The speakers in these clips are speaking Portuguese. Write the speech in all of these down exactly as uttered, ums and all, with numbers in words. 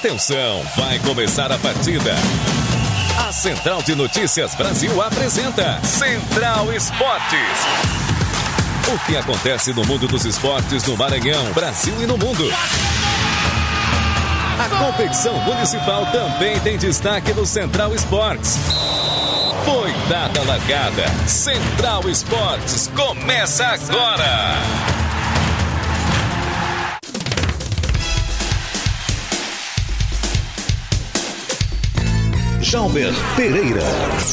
Atenção, vai começar a partida. A Central de Notícias Brasil apresenta Central Esportes. O que acontece no mundo dos esportes no Maranhão, Brasil e no mundo. A competição municipal também tem destaque no Central Esportes. Foi dada a largada. Central Esportes começa agora. Jalber Pereira.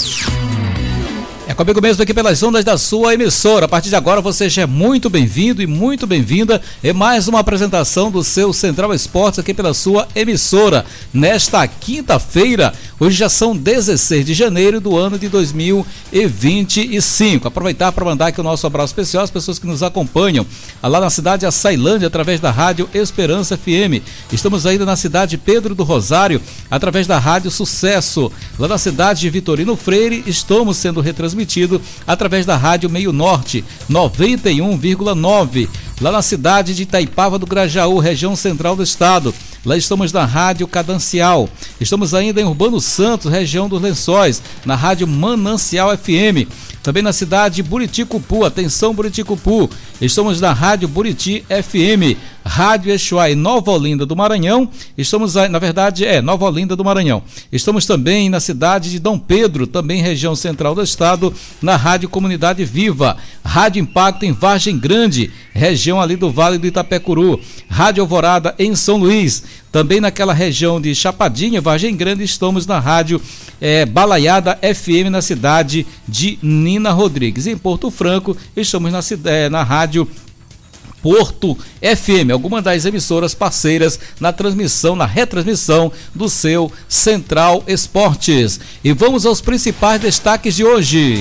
É comigo mesmo aqui pelas ondas da sua emissora. A partir de agora você já é muito bem-vindo e muito bem-vinda em mais uma apresentação do seu Central Esportes aqui pela sua emissora. Nesta quinta-feira, hoje já são dezesseis de janeiro do ano de dois mil e vinte e cinco. Aproveitar para mandar aqui o nosso abraço especial às pessoas que nos acompanham lá na cidade de Açailândia, através da Rádio Esperança F M. Estamos ainda na cidade de Pedro do Rosário, através da Rádio Sucesso. Lá na cidade de Vitorino Freire, estamos sendo retransmitidos através da Rádio Meio Norte, noventa e um vírgula nove. Lá na cidade de Itaipava do Grajaú, região central do estado. Lá estamos na Rádio Cadancial. Estamos ainda em Urbano Santos, região dos Lençóis, na Rádio Manancial F M. Também na cidade de Buriticupu, atenção Buriticupu, estamos na Rádio Buriti F M, Rádio Exuá em Nova Olinda do Maranhão, estamos, na verdade, é Nova Olinda do Maranhão. Estamos também na cidade de Dom Pedro, também região central do estado, na Rádio Comunidade Viva, Rádio Impacto em Vargem Grande, região ali do Vale do Itapecuru, Rádio Alvorada em São Luís, também naquela região de Chapadinha, Vargem Grande, estamos na Rádio é, Balaiada F M na cidade de Nina Rodrigues. Em Porto Franco, estamos na, é, na Rádio Porto F M, alguma das emissoras parceiras na transmissão, na retransmissão do seu Central Esportes. E vamos aos principais destaques de hoje.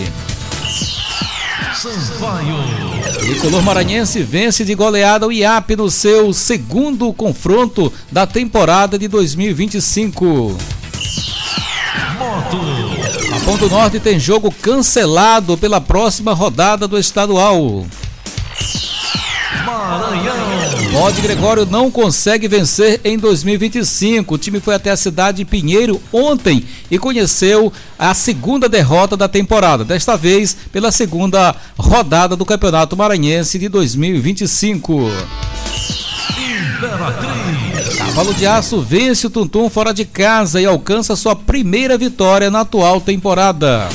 O tricolor maranhense vence de goleada o I A P no seu segundo confronto da temporada de dois mil e vinte e cinco. A Ponto Norte tem jogo cancelado pela próxima rodada do estadual. Maranhão. Bode Gregório não consegue vencer em dois mil e vinte e cinco. O time foi até a cidade de Pinheiro ontem e conheceu a segunda derrota da temporada, desta vez pela segunda rodada do Campeonato Maranhense de dois mil e vinte e cinco. Cavalo de Aço vence o Tuntum fora de casa e alcança sua primeira vitória na atual temporada.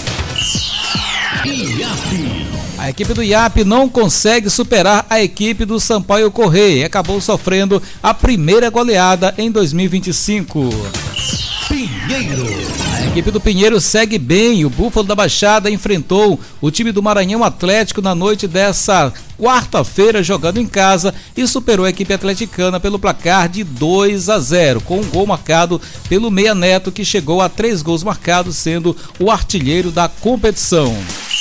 A equipe do I A P não consegue superar a equipe do Sampaio Correia e acabou sofrendo a primeira goleada em dois mil e vinte e cinco. Pinheiro. A equipe do Pinheiro segue bem. O Búfalo da Baixada enfrentou o time do Maranhão Atlético na noite dessa quarta-feira, jogando em casa, e superou a equipe atleticana pelo placar de dois a zero, com um gol marcado pelo Meia Neto, que chegou a três gols marcados, sendo o artilheiro da competição.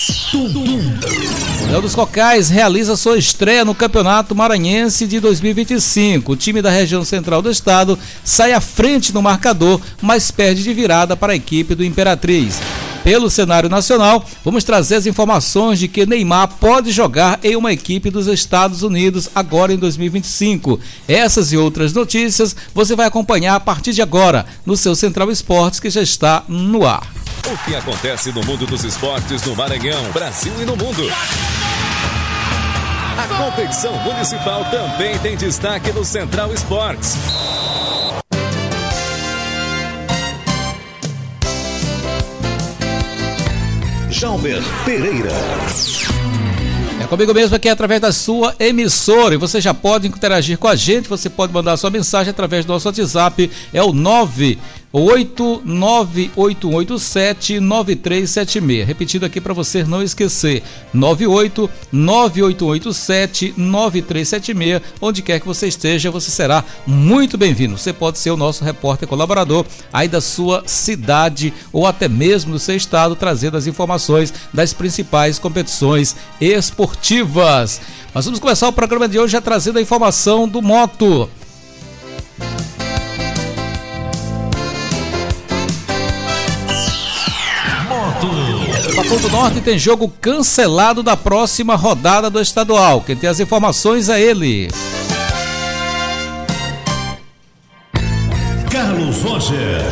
O Léo dos Cocais realiza sua estreia no Campeonato Maranhense de dois mil e vinte e cinco. O time da região central do estado sai à frente no marcador, mas perde de virada para a equipe do Imperatriz. Pelo cenário nacional, vamos trazer as informações de que Neymar pode jogar em uma equipe dos Estados Unidos agora em dois mil e vinte e cinco. Essas e outras notícias você vai acompanhar a partir de agora no seu Central Esportes, que já está no ar. O que acontece no mundo dos esportes no Maranhão, Brasil e no mundo. A competição municipal também tem destaque no Central Esportes. Jalber Pereira. É comigo mesmo aqui através da sua emissora, e você já pode interagir com a gente, você pode mandar sua mensagem através do nosso WhatsApp, é o nove oito nove oito oito sete nove três sete seis, repetido aqui para você não esquecer, nove oito nove oito oito sete nove três sete seis, onde quer que você esteja, você será muito bem-vindo. Você pode ser o nosso repórter colaborador aí da sua cidade ou até mesmo do seu estado, trazendo as informações das principais competições esportivas. Nós vamos começar o programa de hoje já trazendo a informação do moto. A Ponto Norte tem jogo cancelado da próxima rodada do estadual. Quem tem as informações é ele. Carlos Roger.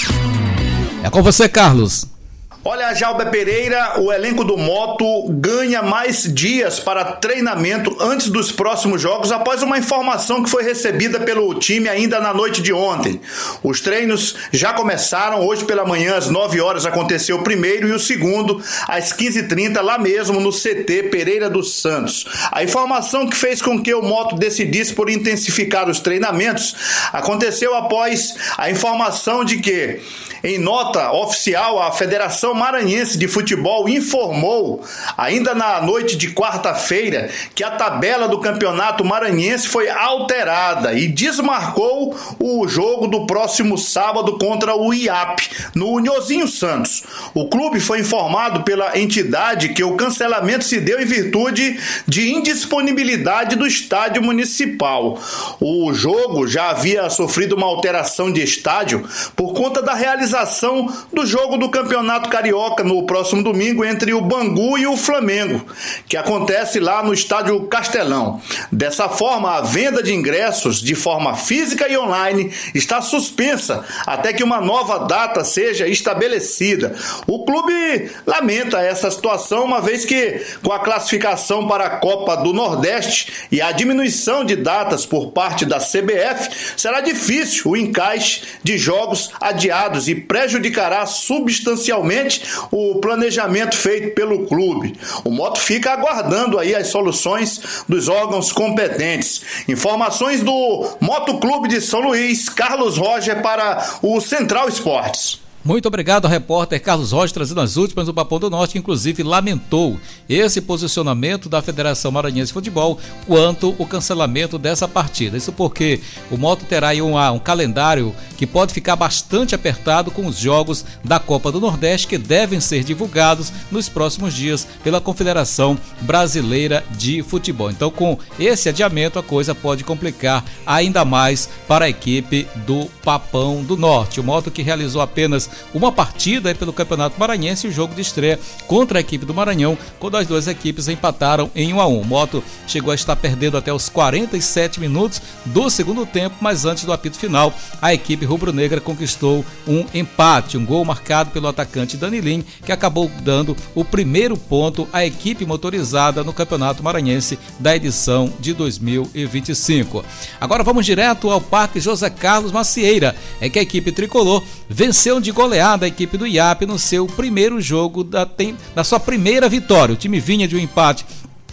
É com você, Carlos. Olha, Jalber Pereira, o elenco do Moto ganha mais dias para treinamento antes dos próximos jogos após uma informação que foi recebida pelo time ainda na noite de ontem. Os treinos já começaram, hoje pela manhã às nove horas aconteceu o primeiro e o segundo às quinze e trinta lá mesmo no C T Pereira dos Santos. A informação que fez com que o Moto decidisse por intensificar os treinamentos aconteceu após a informação de que, em nota oficial, a Federação Maranhense de Futebol informou, ainda na noite de quarta-feira, que a tabela do Campeonato Maranhense foi alterada e desmarcou o jogo do próximo sábado contra o I A P, no Uniozinho Santos. O clube foi informado pela entidade que o cancelamento se deu em virtude de indisponibilidade do estádio municipal. O jogo já havia sofrido uma alteração de estádio por conta da realização do jogo do Campeonato Carioca no próximo domingo entre o Bangu e o Flamengo, que acontece lá no estádio Castelão. Dessa forma, a venda de ingressos de forma física e online está suspensa até que uma nova data seja estabelecida. O clube lamenta essa situação, uma vez que, com a classificação para a Copa do Nordeste e a diminuição de datas por parte da C B F, será difícil o encaixe de jogos adiados e prejudicará substancialmente o planejamento feito pelo clube. O Moto fica aguardando aí as soluções dos órgãos competentes. Informações do Moto Clube de São Luís, Carlos Roger para o Central Esportes. Muito obrigado ao repórter Carlos Rocha, trazendo as últimas do Papão do Norte, que inclusive lamentou esse posicionamento da Federação Maranhense de Futebol quanto o cancelamento dessa partida. Isso porque o Moto terá aí um, um calendário que pode ficar bastante apertado com os jogos da Copa do Nordeste, que devem ser divulgados nos próximos dias pela Confederação Brasileira de Futebol. Então, com esse adiamento, a coisa pode complicar ainda mais para a equipe do Papão do Norte. O Moto, que realizou apenas uma partida pelo Campeonato Maranhense e o jogo de estreia contra a equipe do Maranhão, quando as duas equipes empataram em um a um. O Moto chegou a estar perdendo até os quarenta e sete minutos do segundo tempo, mas antes do apito final, a equipe rubro-negra conquistou um empate, um gol marcado pelo atacante Danilin, que acabou dando o primeiro ponto à equipe motorizada no Campeonato Maranhense da edição de dois mil e vinte e cinco. Agora vamos direto ao Parque José Carlos Macieira, é que a equipe tricolor venceu de goleada a equipe do I A P no seu primeiro jogo da, tem, da sua primeira vitória. O time vinha de um empate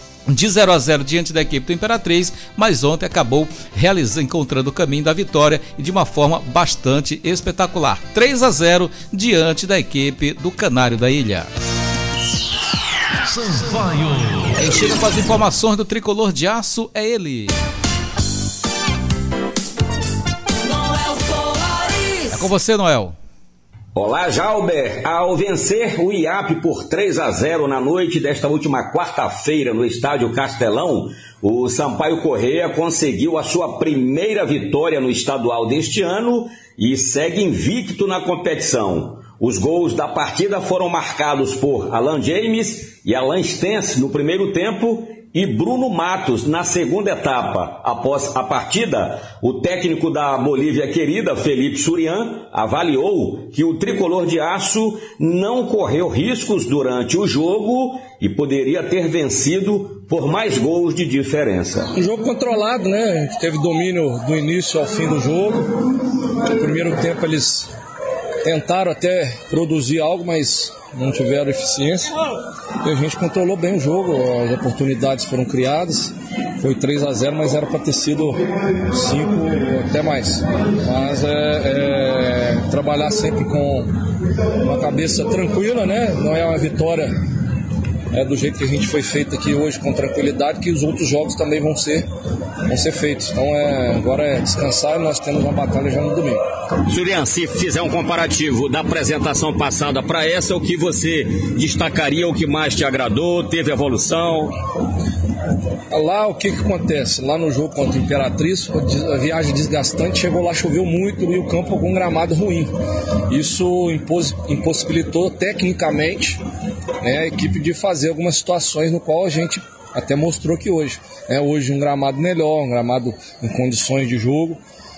de zero a zero diante da equipe do Imperatriz, mas ontem acabou realizando, encontrando o caminho da vitória e de uma forma bastante espetacular. três a zero diante da equipe do Canário da Ilha. Sampaio. Quem chega com as informações do Tricolor de Aço é ele. É com você, Noel. Olá, Jalber. Ao vencer o I A P por três a zero na noite desta última quarta-feira no estádio Castelão, o Sampaio Corrêa conseguiu a sua primeira vitória no estadual deste ano e segue invicto na competição. Os gols da partida foram marcados por Alan James e Alan Stens no primeiro tempo e Bruno Matos na segunda etapa. Após a partida, o técnico da Bolívia querida, Felipe Surian, avaliou que o Tricolor de Aço não correu riscos durante o jogo e poderia ter vencido por mais gols de diferença. Um jogo controlado, né? A gente teve domínio do início ao fim do jogo. No primeiro tempo eles tentaram até produzir algo, mas não tiveram eficiência. E a gente controlou bem o jogo, as oportunidades foram criadas. Foi três a zero, mas era para ter sido cinco, até mais. Mas é, é trabalhar sempre com uma cabeça tranquila, né? Não é uma vitória é, do jeito que a gente foi feito aqui hoje, com tranquilidade, que os outros jogos também vão ser, vão ser feitos. Então é, agora é descansar e nós temos uma batalha já no domingo. Surian, se fizer um comparativo da apresentação passada para essa, o que você destacaria, o que mais te agradou, teve evolução? Lá o que que acontece? Lá no jogo contra a Imperatriz, a viagem desgastante, chegou lá, choveu muito e o campo com um gramado ruim. Isso impos, impossibilitou tecnicamente, né, a equipe de fazer algumas situações no qual a gente até mostrou que hoje, né, hoje um gramado melhor, um gramado em condições de jogo,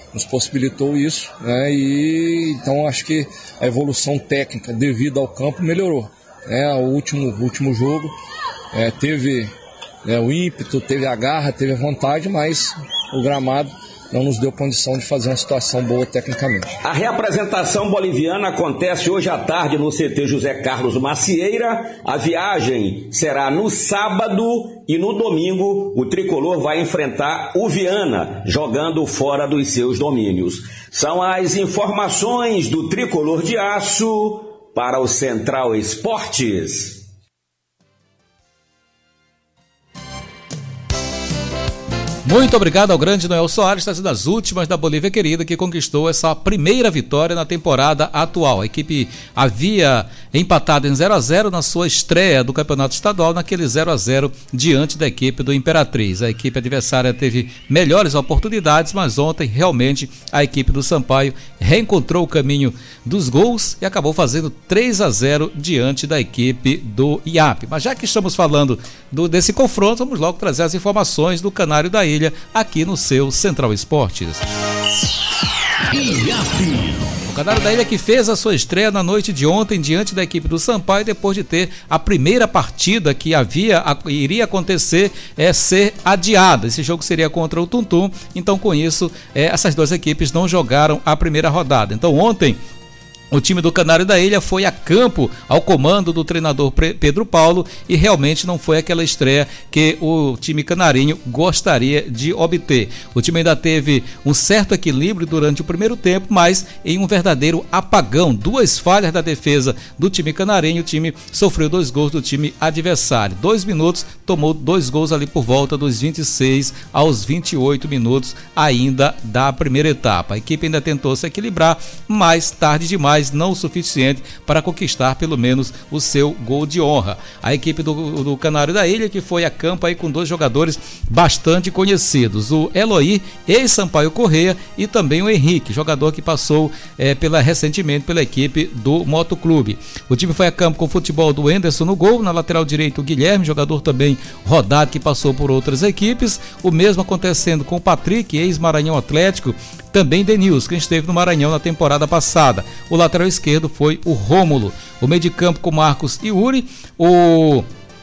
nos possibilitou isso, né? E então acho que a evolução técnica devido ao campo melhorou, né? O último, último jogo é, teve é, o ímpeto, teve a garra, teve a vontade, mas o gramado não nos deu condição de fazer uma situação boa tecnicamente. A reapresentação boliviana acontece hoje à tarde no C T José Carlos Macieira. A viagem será no sábado e no domingo o tricolor vai enfrentar o Viana, jogando fora dos seus domínios. São as informações do tricolor de aço para o Central Esportes. Muito obrigado ao grande Noel Soares, trazendo as últimas da Bolívia querida, que conquistou essa primeira vitória na temporada atual. A equipe havia empatado em zero a zero na sua estreia do Campeonato Estadual, naquele zero a zero diante da equipe do Imperatriz. A equipe adversária teve melhores oportunidades, mas ontem realmente a equipe do Sampaio reencontrou o caminho dos gols e acabou fazendo três a zero diante da equipe do I A P. Mas já que estamos falando do, desse confronto, vamos logo trazer as informações do Canário da Ilha aqui no seu Central Esportes. O Canário da Ilha que fez a sua estreia na noite de ontem diante da equipe do Sampaio, depois de ter a primeira partida que havia iria acontecer é ser adiada. Esse jogo seria contra o Tuntum, então com isso é, essas duas equipes não jogaram a primeira rodada. Então ontem o time do Canário da Ilha foi a campo ao comando do treinador Pedro Paulo e realmente não foi aquela estreia que o time canarinho gostaria de obter. O time ainda teve um certo equilíbrio durante o primeiro tempo, mas em um verdadeiro apagão, duas falhas da defesa do time canarinho, o time sofreu dois gols do time adversário. Dois minutos, tomou dois gols ali por volta dos vinte e seis aos vinte e oito minutos ainda da primeira etapa. A equipe ainda tentou se equilibrar, mas tarde demais, não o suficiente para conquistar pelo menos o seu gol de honra. A equipe do, do Canário da Ilha que foi a campo aí com dois jogadores bastante conhecidos, o Eloy, ex-Sampaio Correia, e também o Henrique, jogador que passou é, pela, recentemente pela equipe do Motoclube. O time foi a campo com o futebol do Enderson no gol, na lateral direita o Guilherme, jogador também rodado que passou por outras equipes, o mesmo acontecendo com o Patrick, ex-Maranhão Atlético, também Denilson, que esteve no Maranhão na temporada passada. O lateral esquerdo foi o Rômulo. O meio de campo com Marcos Iuri, o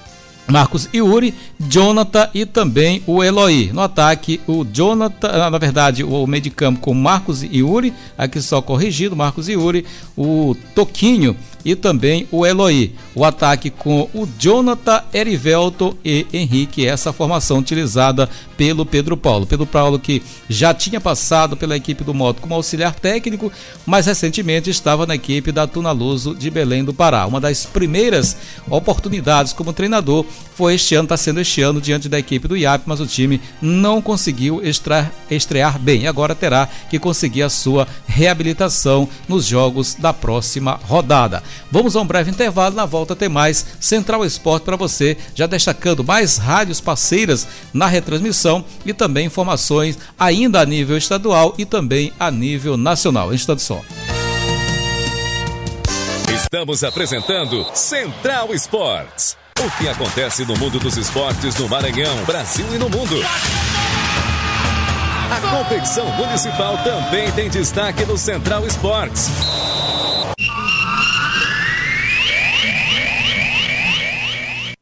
Marcos Iuri, Jonathan e também o Eloy. No ataque, o Jonathan, na verdade, o meio de campo com Marcos Iuri, aqui só corrigido, Marcos Iuri, o Toquinho e também o Eloy. O ataque com o Jonathan, Erivelto e Henrique, essa formação utilizada pelo Pedro Paulo. Pedro Paulo que já tinha passado pela equipe do Moto como auxiliar técnico, mas recentemente estava na equipe da Tunaluso de Belém do Pará. Uma das primeiras oportunidades como treinador foi este ano, está sendo este ano diante da equipe do I A P, mas o time não conseguiu estrear, estrear bem. Agora terá que conseguir a sua reabilitação nos jogos da próxima rodada. Vamos a um breve intervalo, na volta tem mais Central Esporte para você, já destacando mais rádios parceiras na retransmissão e também informações ainda a nível estadual e também a nível nacional. Instante só. Estamos apresentando Central Esportes. O que acontece no mundo dos esportes no Maranhão, Brasil e no mundo. A competição municipal também tem destaque no Central Esportes.